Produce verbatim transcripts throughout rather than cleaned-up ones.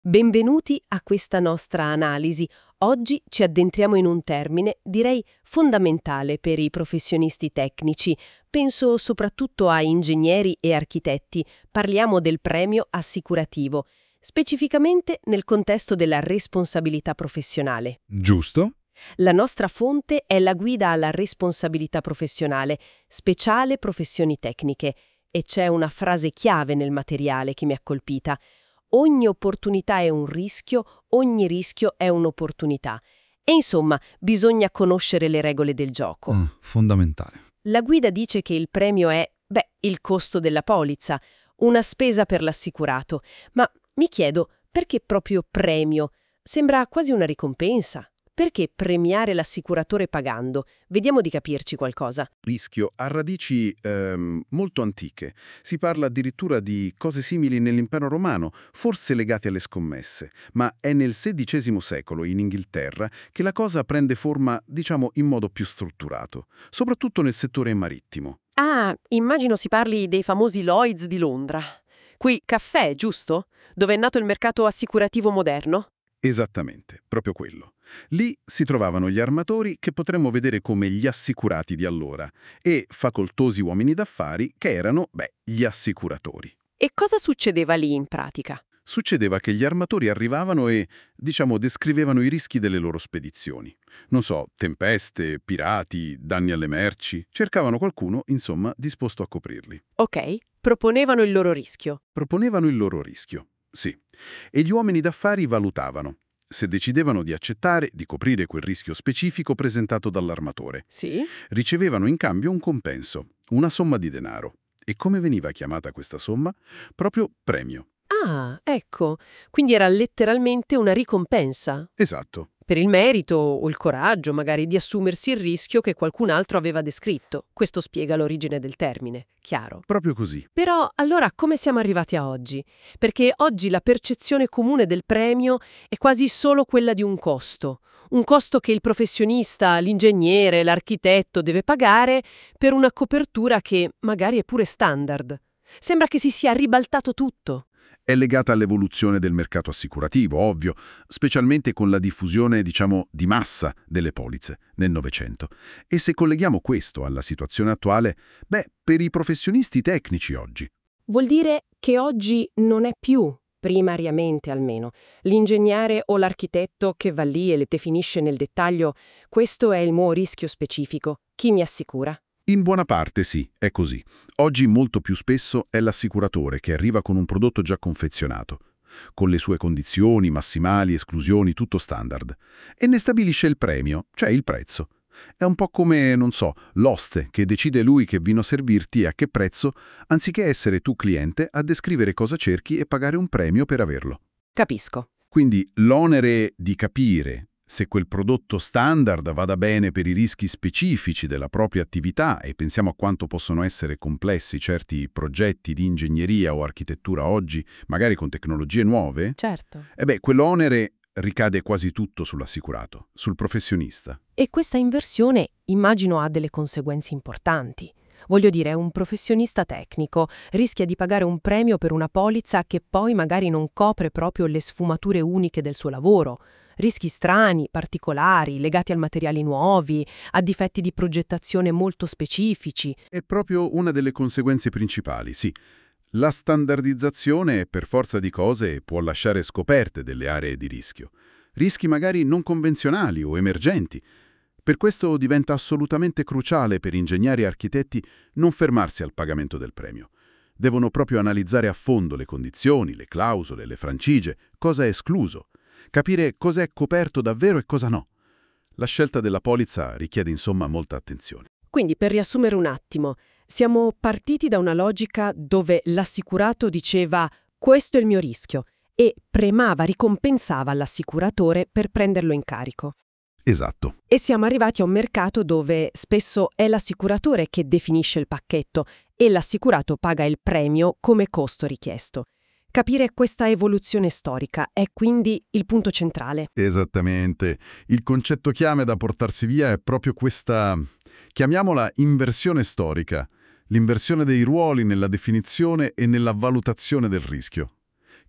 Benvenuti a questa nostra analisi. Oggi ci addentriamo in un termine, direi fondamentale per i professionisti tecnici. Penso soprattutto a ingegneri e architetti. Parliamo del premio assicurativo, specificamente nel contesto della responsabilità professionale. Giusto? La nostra fonte è la guida alla responsabilità professionale, speciale professioni tecniche, e c'è una frase chiave nel materiale che mi ha colpita. Ogni opportunità è un rischio, ogni rischio è un'opportunità. E insomma, bisogna conoscere le regole del gioco. Mm, fondamentale. La guida dice che il premio è, beh, il costo della polizza, una spesa per l'assicurato. Ma mi chiedo, perché proprio premio? Sembra quasi una ricompensa. Perché premiare l'assicuratore pagando? Vediamo di capirci qualcosa. Rischio ha radici ehm, molto antiche. Si parla addirittura di cose simili nell'impero romano, forse legate alle scommesse, ma è nel sedicesimo secolo, in Inghilterra, che la cosa prende forma, diciamo, in modo più strutturato, soprattutto nel settore marittimo. Ah, immagino si parli dei famosi Lloyds di Londra. Qui caffè, giusto? Dove è nato il mercato assicurativo moderno? Esattamente, proprio quello. Lì si trovavano gli armatori che potremmo vedere come gli assicurati di allora e facoltosi uomini d'affari che erano, beh, gli assicuratori. E cosa succedeva lì in pratica? Succedeva che gli armatori arrivavano e, diciamo, descrivevano i rischi delle loro spedizioni. Non so, tempeste, pirati, danni alle merci. Cercavano qualcuno, insomma, disposto a coprirli. Ok, proponevano il loro rischio. Proponevano il loro rischio, sì. E gli uomini d'affari valutavano. Se decidevano di accettare di coprire quel rischio specifico presentato dall'armatore. Sì? Ricevevano in cambio un compenso, una somma di denaro. E come veniva chiamata questa somma? Proprio premio. Ah, ecco, quindi era letteralmente una ricompensa. Esatto. Per il merito o il coraggio, magari, di assumersi il rischio che qualcun altro aveva descritto. Questo spiega l'origine del termine, chiaro. Proprio così. Però, allora, come siamo arrivati a oggi? Perché oggi la percezione comune del premio è quasi solo quella di un costo. Un costo che il professionista, l'ingegnere, l'architetto deve pagare per una copertura che magari è pure standard. Sembra che si sia ribaltato tutto. È legata all'evoluzione del mercato assicurativo, ovvio, specialmente con la diffusione, diciamo, di massa delle polizze nel Novecento. E se colleghiamo questo alla situazione attuale, beh, per i professionisti tecnici oggi. Vuol dire che oggi non è più, primariamente almeno, l'ingegnere o l'architetto che va lì e le definisce nel dettaglio «questo è il mio rischio specifico, chi mi assicura?» In buona parte sì, è così. Oggi molto più spesso è l'assicuratore che arriva con un prodotto già confezionato, con le sue condizioni, massimali, esclusioni, tutto standard, e ne stabilisce il premio, cioè il prezzo. È un po' come, non so, l'oste che decide lui che vino servirti e a che prezzo, anziché essere tu cliente a descrivere cosa cerchi e pagare un premio per averlo. Capisco. Quindi l'onere di capire se quel prodotto standard vada bene per i rischi specifici della propria attività, e pensiamo a quanto possono essere complessi certi progetti di ingegneria o architettura oggi, magari con tecnologie nuove, Certo. e beh, quell'onere ricade quasi tutto sull'assicurato, sul professionista. E questa inversione, immagino, ha delle conseguenze importanti. Voglio dire, un professionista tecnico rischia di pagare un premio per una polizza che poi magari non copre proprio le sfumature uniche del suo lavoro. Rischi strani, particolari, legati a materiali nuovi, a difetti di progettazione molto specifici. È proprio una delle conseguenze principali, sì. La standardizzazione, per forza di cose, può lasciare scoperte delle aree di rischio. Rischi magari non convenzionali o emergenti. Per questo diventa assolutamente cruciale per ingegneri e architetti non fermarsi al pagamento del premio. Devono proprio analizzare a fondo le condizioni, le clausole, le franchigie, cosa è escluso. Capire cosa è coperto davvero e cosa no. La scelta della polizza richiede insomma molta attenzione. Quindi, per riassumere un attimo, siamo partiti da una logica dove l'assicurato diceva «questo è il mio rischio» e premiava, ricompensava l'assicuratore per prenderlo in carico. Esatto. E siamo arrivati a un mercato dove spesso è l'assicuratore che definisce il pacchetto e l'assicurato paga il premio come costo richiesto. Capire questa evoluzione storica è quindi il punto centrale. Esattamente. Il concetto chiave da portarsi via è proprio questa, chiamiamola inversione storica, l'inversione dei ruoli nella definizione e nella valutazione del rischio.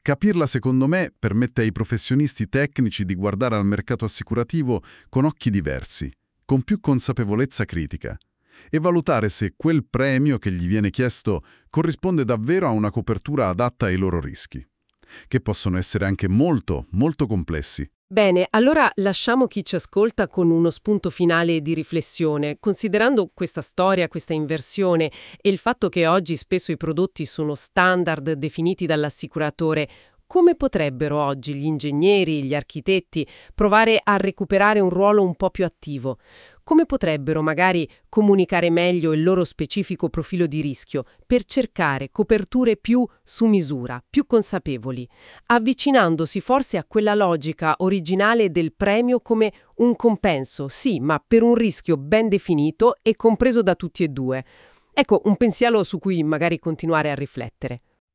Capirla, secondo me, permette ai professionisti tecnici di guardare al mercato assicurativo con occhi diversi, con più consapevolezza critica, e valutare se quel premio che gli viene chiesto corrisponde davvero a una copertura adatta ai loro rischi, che possono essere anche molto, molto complessi. Bene, allora lasciamo chi ci ascolta con uno spunto finale di riflessione. Considerando questa storia, questa inversione e il fatto che oggi spesso i prodotti sono standard definiti dall'assicuratore, come potrebbero oggi gli ingegneri, gli architetti provare a recuperare un ruolo un po' più attivo? Come potrebbero magari comunicare meglio il loro specifico profilo di rischio per cercare coperture più su misura, più consapevoli, avvicinandosi forse a quella logica originale del premio come un compenso, sì, ma per un rischio ben definito e compreso da tutti e due. Ecco, un pensiero su cui magari continuare a riflettere.